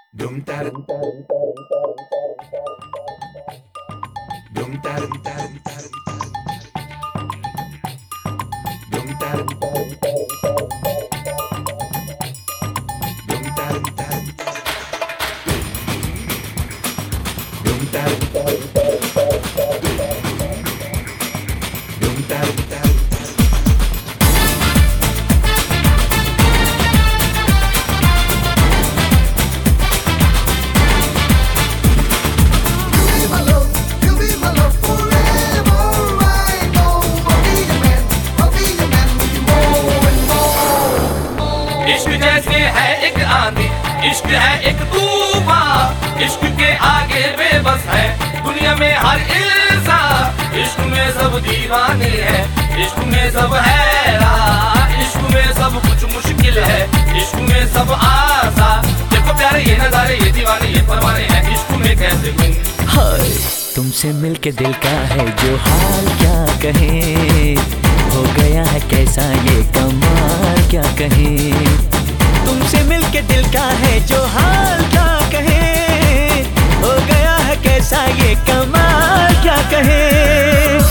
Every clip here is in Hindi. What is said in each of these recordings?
Dum tar dum tar dum tar dum tar dum tar dum tar dum tar इश्क जैसे है एक आंधी, इश्क है एक तूफान, इश्क के आगे बेबस है दुनिया में हर इंसान। इश्क में सब दीवाने हैं, इश्क में सब हैरान, इश्क में सब कुछ मुश्किल है, इश्क में सब आसान। देखो प्यारे ये नजारे, ये दीवाने, ये परवाने हैं, इश्क में कैसे गुम। हाय तुमसे मिलके दिल का है जो हाल क्या कहें, हो गया है कैसा ये कमाल क्या कहें। तुमसे मिलके दिल का है जो हाल क्या कहें, हो गया है कैसा ये कमाल क्या कहें।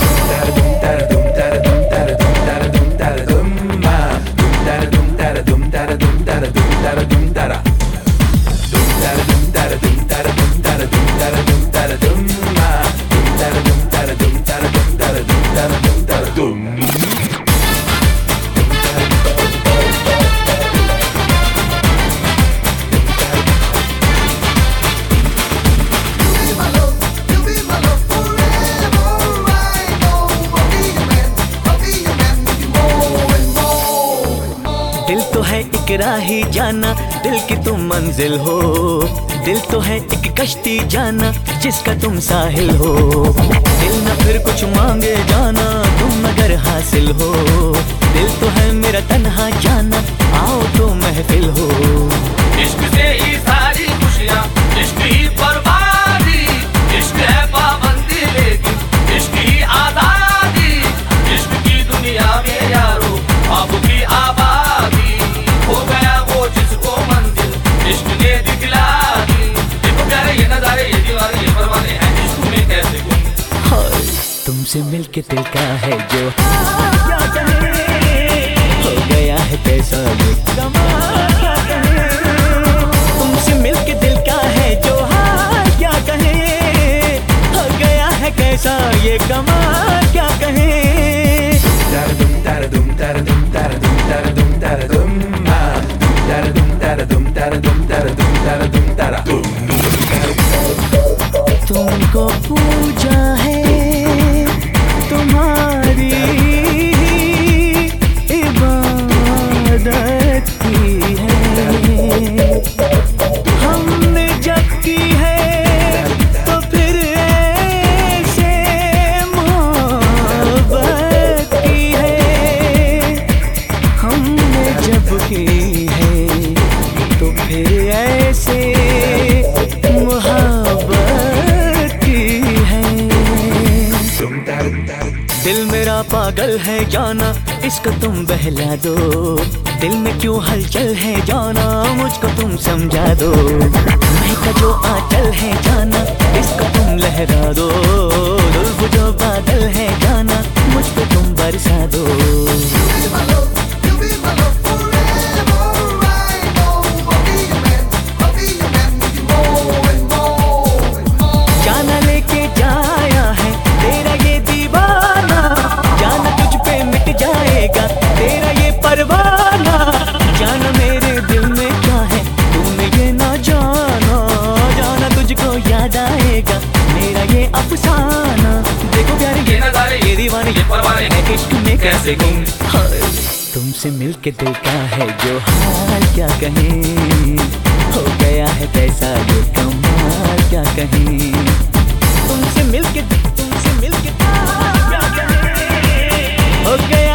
दिल तो है एक राही जाना, दिल की तुम मंजिल हो, दिल तो है एक कश्ती जाना जिसका तुम साहिल हो। दिल न फिर कुछ मांगे जाना तुम अगर हासिल हो, दिल तो है मेरा तन्हा जाना आओ तो महफिल हो। इश्क से ही सारी खुशियाँ, इश्क ही बर्बादी, इश्क है पाबंदी लेकिन इश्क ही आजादी। इश्क की दुनिया में यारो ख्वाब की आबादी, हो गया वो जिसको मंजिल इश्क ने दिखला दी। देखो प्यारे ये नजारे, ये दीवाने, ये परवाने हैं, इश्क में कैसे गुम। हाय तुमसे मिलके दिल का है जो क्या कहें, हो गया है कैसा ये कमाल क्या कहें। तुमसे मिलके दिल का है जो हाल क्या कहें, हो गया है कैसा ये कमाल क्या कहें। तुमको पूजा है तुम्हारी इबादत की है, हमने जब की है तो फिर ऐसे मोहब्बत की है। हमने जब की है तो फिर ऐसे मोहब्बत की है। दिल मेरा पागल है जाना, इसको तुम बहला दो, दिल में क्यों हलचल है जाना मुझको तुम समझा दो। महका जो आंचल है जाना इसको तुम लहरा दो, जुल्फ जो बादल है जाना मुझ पे तुम बरसा दो। जाना लेके जाया है तेरा ये दीवाना, जाना तुझ पे मिट जाएगा तेरा ये परवाना। जाना मेरे दिल में क्या है तूने ये ना जाना, जाना तुझको याद आएगा मेरा ये अफसाना। देखो प्यारे ये नजारे, ये दीवाने, ये परवाने हैं, इश्क में कैसे गुम। हाय तुमसे मिलके दिल का है जो हाल क्या कहें, हो गया है कैसा ये कमाल क्या कहें। तुमसे मिलके क्या कहें, हो गया